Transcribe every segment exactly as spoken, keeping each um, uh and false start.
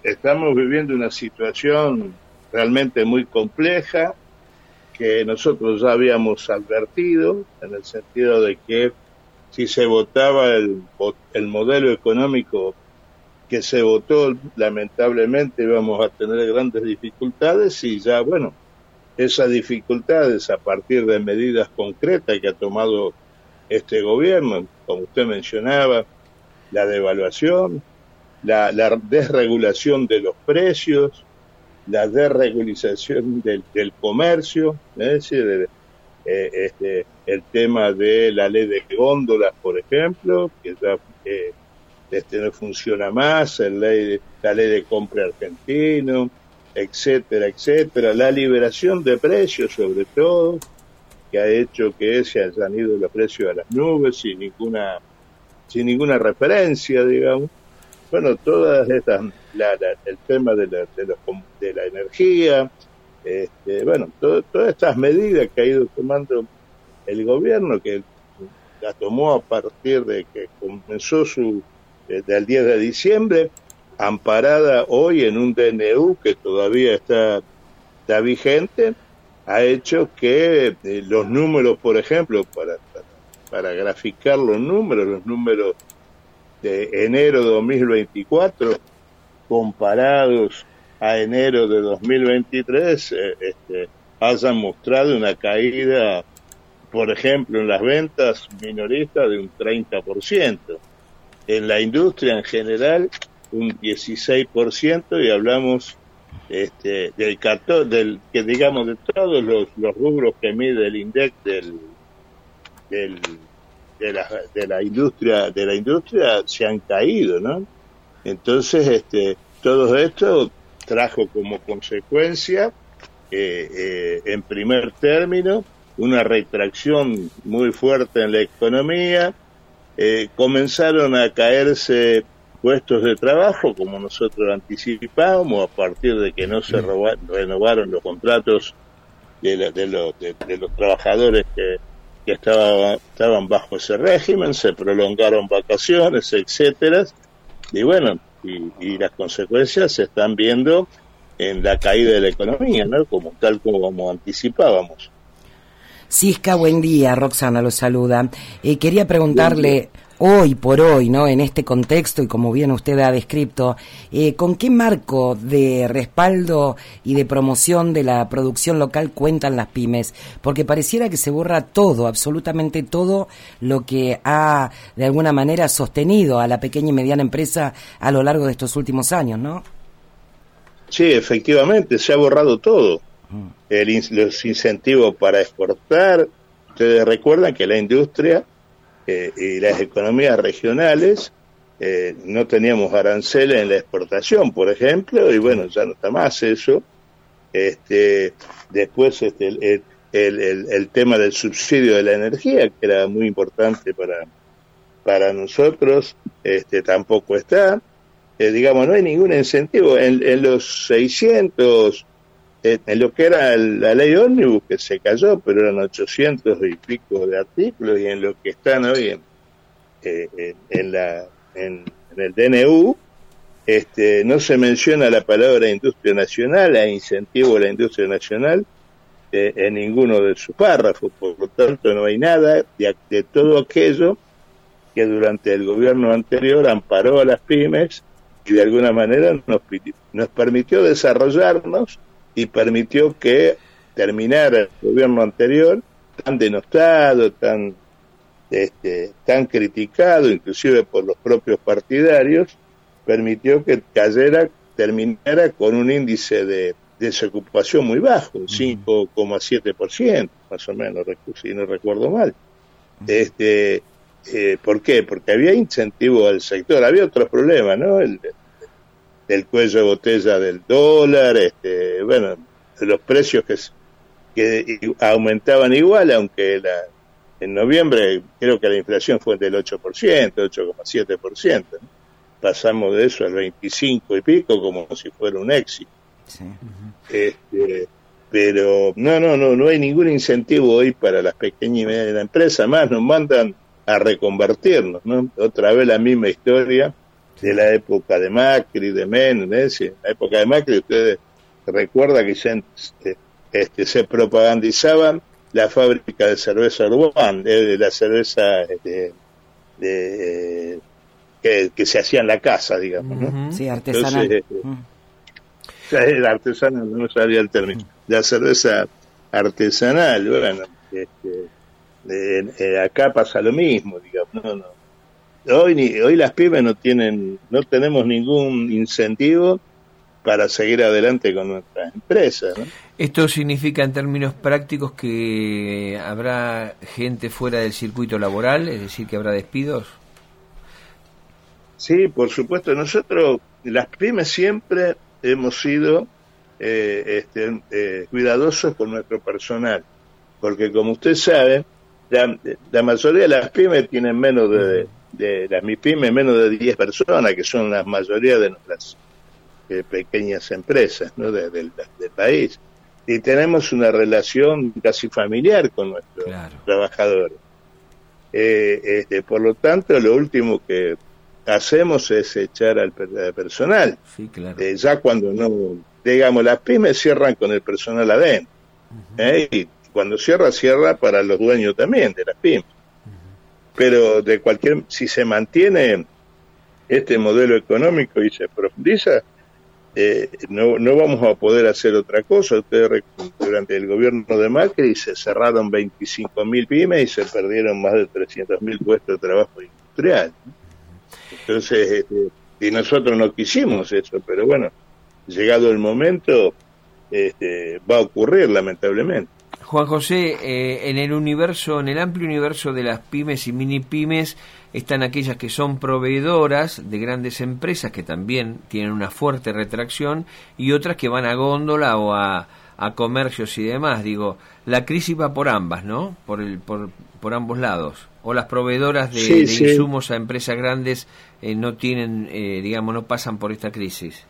estamos viviendo una situación realmente muy compleja que nosotros ya habíamos advertido, en el sentido de que si se votaba el, el modelo económico que se votó, lamentablemente íbamos a tener grandes dificultades y ya, bueno, esas dificultades a partir de medidas concretas que ha tomado este gobierno, como usted mencionaba, la devaluación, la, la desregulación de los precios, la desregulización del, del comercio, es decir, el, eh, este, el tema de la ley de góndolas, por ejemplo, que ya eh, este, no funciona más, el ley, la ley de compra argentino, etcétera, etcétera, la liberación de precios sobre todo, que ha hecho que se hayan ido los precios a las nubes sin ninguna, sin ninguna referencia, digamos. Bueno, todas estas, la, la, el tema de la, de, los, de la energía, este, bueno, todo, todas estas medidas que ha ido tomando el gobierno, que la tomó a partir de que comenzó su, del diez de diciembre, amparada hoy en un D N U que todavía está, está vigente, ha hecho que eh, los números, por ejemplo, para, para, para graficar los números, los números de enero de dos mil veinticuatro comparados a enero de dos mil veintitrés, eh, este, hayan mostrado una caída, por ejemplo, en las ventas minoristas de un treinta por ciento. En la industria en general, un dieciséis por ciento, y hablamos este, del, del que digamos de todos los, los rubros que mide el INDEC del, del de la de la industria de la industria se han caído, ¿no? Entonces, este, todo esto trajo como consecuencia, eh, eh, en primer término, una retracción muy fuerte en la economía. Eh, comenzaron a caerse puestos de trabajo, como nosotros anticipábamos, a partir de que no se roba, renovaron los contratos de, la, de, los, de, de los trabajadores que, que estaba, estaban bajo ese régimen, se prolongaron vacaciones, etcétera, y bueno, y, y las consecuencias se están viendo en la caída de la economía, ¿no? Como tal como, como anticipábamos. Cisca, buen día, Roxana lo saluda. Eh, quería preguntarle, hoy por hoy, ¿no? En este contexto, y como bien usted ha descrito, eh, ¿con qué marco de respaldo y de promoción de la producción local cuentan las pymes? Porque pareciera que se borra todo, absolutamente todo lo que ha, de alguna manera, sostenido a la pequeña y mediana empresa a lo largo de estos últimos años, ¿no? Sí, efectivamente, se ha borrado todo. El, los incentivos para exportar. Ustedes recuerdan que la industria eh, y las economías regionales eh, no teníamos aranceles en la exportación, por ejemplo, y bueno, ya no está más eso. Este, después este, el, el, el, el tema del subsidio de la energía, que era muy importante para, para nosotros, este, tampoco está. Eh, digamos, no hay ningún incentivo. En, en los seiscientos, eh, en lo que era el, la ley ómnibus, que se cayó, pero eran ochocientos y pico de artículos, y en lo que están hoy en, eh, en, en, la, en, en el D N U, este, no se menciona la palabra industria nacional, a incentivo a la industria nacional, eh, en ninguno de sus párrafos. Por lo tanto, no hay nada de, de todo aquello que durante el gobierno anterior amparó a las pymes y de alguna manera nos, nos permitió desarrollarnos y permitió que terminara el gobierno anterior, tan denostado, tan este, tan criticado, inclusive por los propios partidarios, permitió que cayera, terminara con un índice de desocupación muy bajo, cinco coma siete por ciento, más o menos, si no recuerdo mal. Este, eh, ¿por qué? Porque había incentivo al sector, había otros problemas, ¿no? El, el cuello de botella del dólar, este, bueno, los precios que, que aumentaban igual, aunque la, en noviembre creo que la inflación fue del ocho por ciento, ocho coma siete por ciento, ¿no? Pasamos de eso al veinticinco y pico como si fuera un éxito. Sí. Este, pero no, no, no, no hay ningún incentivo hoy para las pequeñas y medianas empresas, más nos mandan a reconvertirnos, ¿no? Otra vez la misma historia de la época de Macri, de Menem. En la época de Macri, ustedes recuerdan que ya este, este, se propagandizaban la fábrica de cerveza Urbán, de, de la cerveza este, de, que, que se hacía en la casa, digamos, ¿no? Sí, artesanal. Entonces, este, uh-huh. artesanal, no sabía el término. La cerveza artesanal, bueno, este, eh, eh, acá pasa lo mismo, digamos, no, no. Hoy, ni, hoy las pymes no tienen, no tenemos ningún incentivo para seguir adelante con nuestras empresas, ¿no? ¿Esto significa en términos prácticos que habrá gente fuera del circuito laboral, es decir, que habrá despidos? Sí, por supuesto. Nosotros, las pymes, siempre hemos sido eh, este, eh, cuidadosos con nuestro personal, porque como usted sabe, la, la mayoría de las pymes tienen menos de, de las MIPYMES, menos de diez personas, que son la mayoría de nuestras eh, pequeñas empresas, ¿no? de, de, de, del país. Y tenemos una relación casi familiar con nuestros claro. trabajadores. Eh, este, por lo tanto, lo último que hacemos es echar al, al personal. Sí, claro. Eh, ya cuando no, digamos, las pymes cierran con el personal adentro. Uh-huh. ¿eh? Y cuando cierra, cierra para los dueños también de las pymes. Uh-huh. Pero de cualquier, si se mantiene este modelo económico y se profundiza, Eh, no, no vamos a poder hacer otra cosa. Ustedes, durante el gobierno de Macri se cerraron veinticinco mil pymes y se perdieron más de trescientos mil puestos de trabajo industrial. Entonces, este, y nosotros no quisimos eso, pero bueno, llegado el momento, este, va a ocurrir lamentablemente. Juan José, eh, en el universo, en el amplio universo de las pymes y mini pymes, están aquellas que son proveedoras de grandes empresas que también tienen una fuerte retracción y otras que van a góndola o a, a comercios y demás. Digo, la crisis va por ambas, ¿no? Por el, por, por ambos lados. O las proveedoras de, sí, de sí. insumos a empresas grandes eh, no tienen, eh, digamos, no pasan por esta crisis.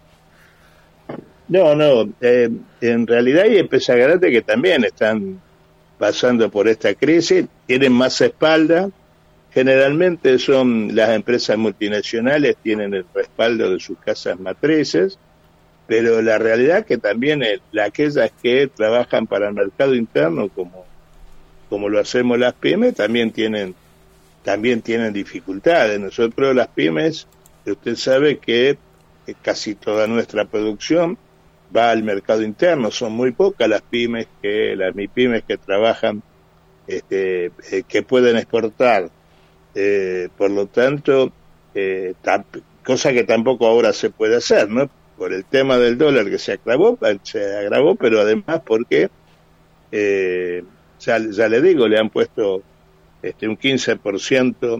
No, no, eh, en realidad hay empresas grandes que también están pasando por esta crisis, tienen más espalda. Generalmente son las empresas multinacionales, tienen el respaldo de sus casas matrices, pero la realidad es que también el, aquellas que trabajan para el mercado interno, como, como lo hacemos las pymes, también tienen, también tienen dificultades. Nosotros las pymes, usted sabe que casi toda nuestra producción va al mercado interno, son muy pocas las pymes que, las MIPYMES que trabajan, este, eh, que pueden exportar. Eh, por lo tanto, eh, tamp- cosa que tampoco ahora se puede hacer, ¿no? Por el tema del dólar que se agravó, se agravó, pero además porque, eh, ya, ya le digo, le han puesto este, un quince por ciento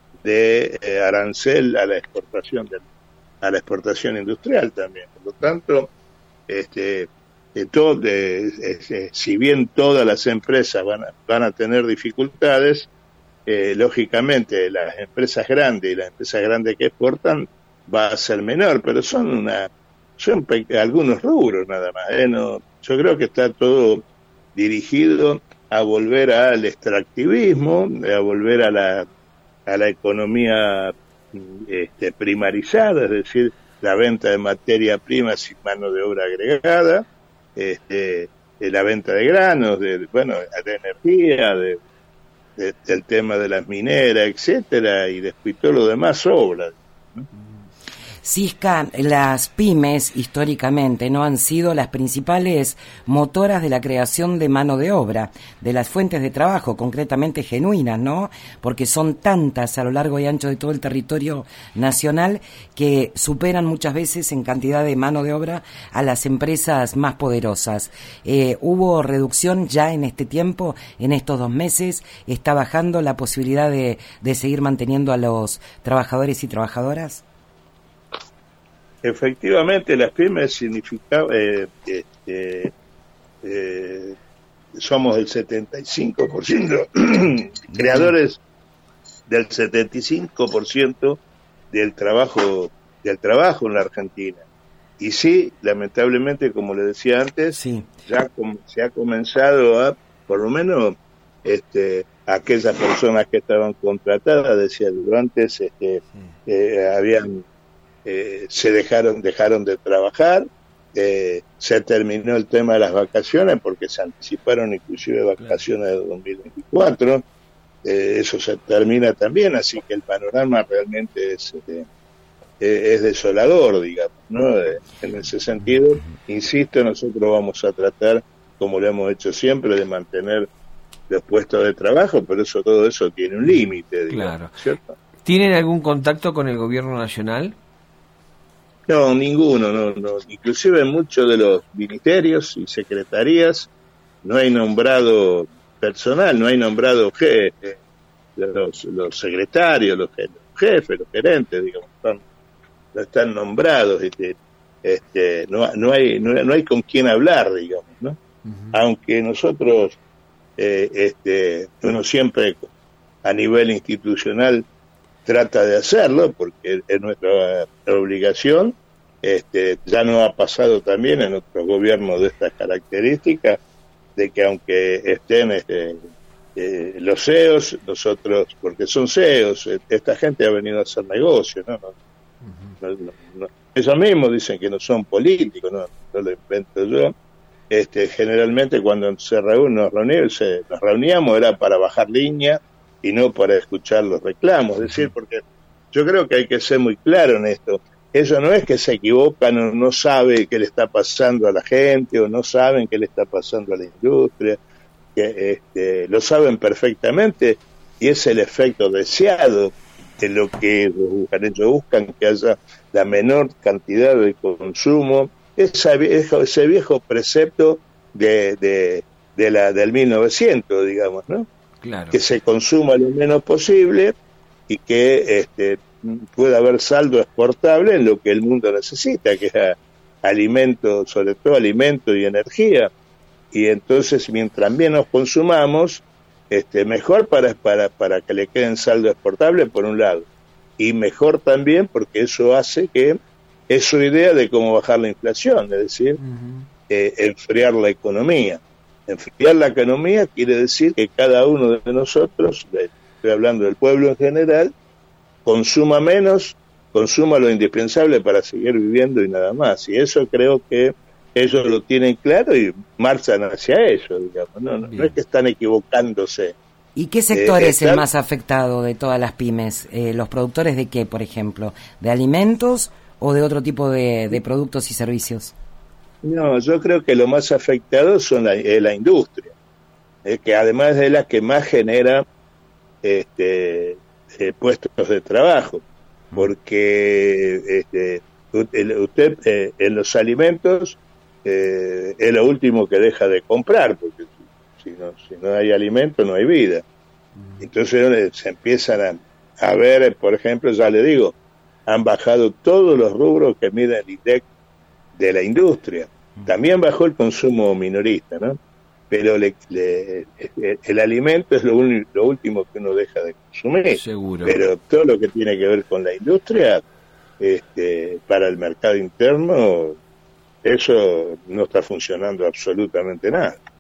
de eh, arancel a la exportación de, a la exportación industrial también. Por lo tanto, este, de todo, de, de, de, si bien todas las empresas van a, van a tener dificultades, Eh, lógicamente las empresas grandes y las empresas grandes que exportan va a ser menor, pero son una son pe- algunos rubros nada más, ¿eh? No, yo creo que está todo dirigido a volver al extractivismo, a volver a la a la economía este, primarizada, es decir, la venta de materia prima sin mano de obra agregada, este, de la venta de granos, de bueno, de energía, de De, del tema de las mineras, etcétera, y después todo lo demás sobra, ¿no? Sisca, las pymes históricamente no han sido las principales motoras de la creación de mano de obra, de las fuentes de trabajo concretamente genuinas, ¿no? Porque son tantas a lo largo y ancho de todo el territorio nacional que superan muchas veces en cantidad de mano de obra a las empresas más poderosas. Eh, ¿Hubo reducción ya en este tiempo, en estos dos meses? ¿Está bajando la posibilidad de, de seguir manteniendo a los trabajadores y trabajadoras? Efectivamente, las pymes significa, eh, este, eh, somos el setenta y cinco por ciento creadores del setenta y cinco por ciento del trabajo del trabajo en la Argentina. Y sí, lamentablemente, como le decía antes, sí. ya com- se ha comenzado a, por lo menos, este, aquellas personas que estaban contratadas, decía yo antes, este, sí. eh, habían eh, se dejaron, dejaron de trabajar, eh, se terminó el tema de las vacaciones porque se anticiparon inclusive vacaciones de dos mil veinticuatro, eh, eso se termina también, así que el panorama realmente es, eh, es desolador, digamos, ¿no? En ese sentido, insisto, nosotros vamos a tratar, como lo hemos hecho siempre, de mantener los puestos de trabajo, pero eso, todo eso tiene un límite, digamos, claro. ¿cierto? ¿Tienen algún contacto con el gobierno nacional? No, ninguno, no, no. Inclusive en muchos de los ministerios y secretarías no hay nombrado personal, no hay nombrado jefe, los, los secretarios, los jefes, los gerentes, digamos, están, no están nombrados, este, este, no, no hay, no, no hay con quién hablar, digamos, ¿no? Uh-huh. Aunque nosotros, eh, este, uno siempre a nivel institucional trata de hacerlo porque es nuestra obligación, este, ya nos ha pasado también en otros gobiernos de estas características, de que aunque estén este, eh, los C E Os, nosotros, porque son C E Os, esta gente ha venido a hacer negocio, ¿no? No, uh-huh. no, no, no. Ellos mismos dicen que no son políticos, no, no lo invento yo. Este, generalmente cuando se reúnen, nos, reuníamos, se, nos reuníamos era para bajar línea y no para escuchar los reclamos, es decir, porque yo creo que hay que ser muy claro en esto. Eso no es que se equivocan o no sabe qué le está pasando a la gente o no saben qué le está pasando a la industria, que este, lo saben perfectamente y es el efecto deseado de lo que ellos buscan. Ellos buscan que haya la menor cantidad de consumo, esa viejo, ese viejo precepto de, de, de la, del mil novecientos, digamos, ¿no? Claro. Que se consuma lo menos posible y que este, pueda haber saldo exportable en lo que el mundo necesita, que es alimento, sobre todo alimento y energía. Y entonces, mientras menos consumamos, este, mejor para, para, para que le queden saldo exportable, por un lado. Y mejor también porque eso hace que es su idea de cómo bajar la inflación, es decir, uh-huh. eh, enfriar la economía. Enfriar la economía quiere decir que cada uno de nosotros, estoy hablando del pueblo en general, consuma menos, consuma lo indispensable para seguir viviendo y nada más. Y eso creo que ellos lo tienen claro y marchan hacia eso, digamos. No, no, no es que están equivocándose. ¿Y qué sector eh, es el más afectado de todas las pymes? Eh, ¿Los productores de qué, por ejemplo? ¿De alimentos o de otro tipo de, de productos y servicios? No, yo creo que lo más afectado son la, eh, la industria, eh, que además de la que más genera este, eh, puestos de trabajo, porque este, usted eh, en los alimentos eh, es lo último que deja de comprar, porque si no, si no hay alimento no hay vida. Entonces se empiezan a, a ver, por ejemplo, ya le digo, han bajado todos los rubros que mide el I N D E C de la industria. También bajó el consumo minorista, ¿no? Pero le, le, el, el alimento es lo, un, lo último que uno deja de consumir. Seguro. Pero todo lo que tiene que ver con la industria, este, para el mercado interno, eso no está funcionando absolutamente nada.